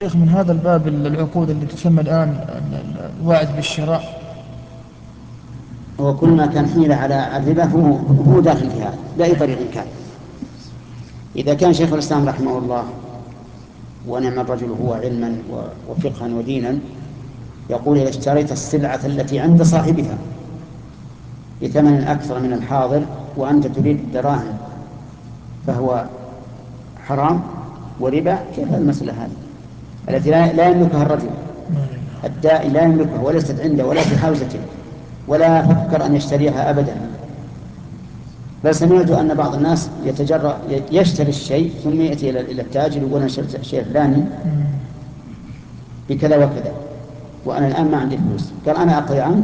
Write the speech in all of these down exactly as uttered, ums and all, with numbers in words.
شيخ، من هذا الباب العقود اللي تسمى الآن ال- ال- الوعد بالشراء. هو كل ما كان حيلة على الربا هو هو داخل في هذا بأي طريق كان. إذا كان شيخ الإسلام رحمه الله ونعم الرجل هو علما و- وفقها ودينا يقول: إذا اشتريت السلعة التي عند صاحبها بثمن أكثر من الحاضر وأنت تريد الدراهم فهو حرام وربا. كيف المسألة هذه التي لا لا يملكها الرجل الدائي، لا يملكها وليست عنده ولا في حوزته ولا فكر أن يشتريها أبدا. بل سمعت أن بعض الناس يتجرأ يشتري الشيء ثم يأتي إلى التاجر يقول: أنا اشتريت الشيء الفلاني بكذا وكذا وأنا الآن ما عندي فلوس. قال: أنا أقضي عنك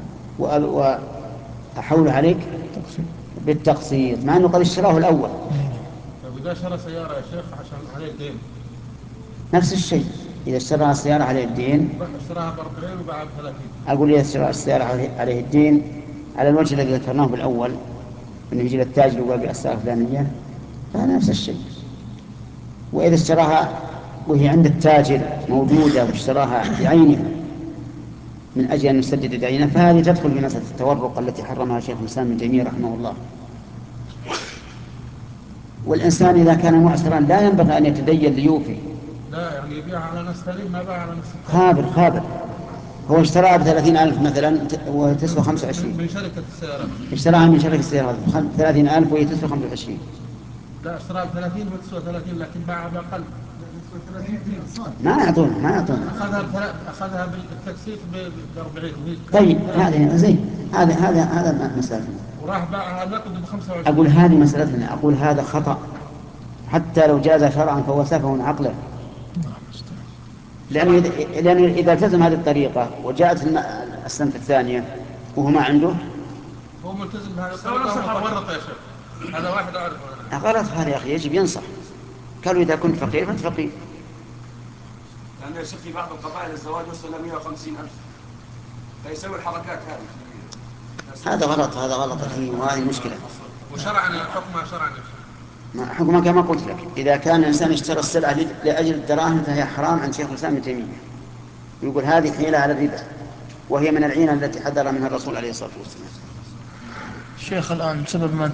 وأحول عليك بالتقسيط، مع أنه قد اشتراه الأول. طيب إذا شرى سيارة يا شيخ عشان عليه الدين؟ نفس الشيء، إذا اشترى السيارة عليه الدين. اشتراها ب أربعين وباعها ب ثلاثين. أقول: إذا اشترى السيارة عليه الدين على الوجه الذي ذكرناه بالأول، أنه يجي للتاجر ويقول: بالسيارة الفلانية، فهذا نفس الشيء. وإذا اشتراها وهي عند التاجر موجودة واشتراها بعينها من أجل أن يسدد دينه، فهذه تدخل في مسألة التورق التي حرمها شيخ الإسلام ابن تيمية رحمه الله. والإنسان إذا كان معسرا لا ينبغي أن يتدين ليوفي. لا يعني يبيعها على ناس ثانيين ما باع على نفس الثاني. خابر خابر هو اشتراها بثلاثين ألف مثلا وتسوى خمسة وعشرين. من شركة السيارات. اشتراها من شركة السيارات ثلاثين ألف وهي تسوى خمسة وعشرين. لا اشتراها ب ثلاثين وتسوى ثلاثين لكن باعها بأقل. ما يعطونه ما يعطونه. أخذها بثلاث أخذها بالتكسير ب أربعين. طيب هذا زين، هذا هذا هذا مسألة. وراح باعها نقد ب خمسة وعشرين. أقول هذه مسألتنا، أقول هذا خطأ حتى لو جاز شرعا فهو سفه عقله. لأنه إذا, لأنه إذا التزم هذه الطريقة وجاءت السنة الثانية وهو ما عنده، هو ملتزم بهذا الطريقة ومفرط يا شيخ. هذا واحد أعرفه أنا. غلط هذا يا أخي، يجب ينصح. قالوا: إذا كنت فقير فأنت فقير. لأن يصير في بعض القبائل الزواج يوصل إلى مئة وخمسين ألف، فيسوي الحركات هذه. هذا غلط، هذا غلط أخي، وهذه مشكلة. وشرعا حكمها شرعا. حكما كما قلت لك، إذا كان الإنسان اشترى السلعة لأجل الدراهم فهي حرام عند شيخ الإسلام ابن تيمية. يقول هذه حيلة على الربا، وهي من العينة التي حذر منها الرسول عليه الصلاة والسلام. شيخ، الآن سبب ما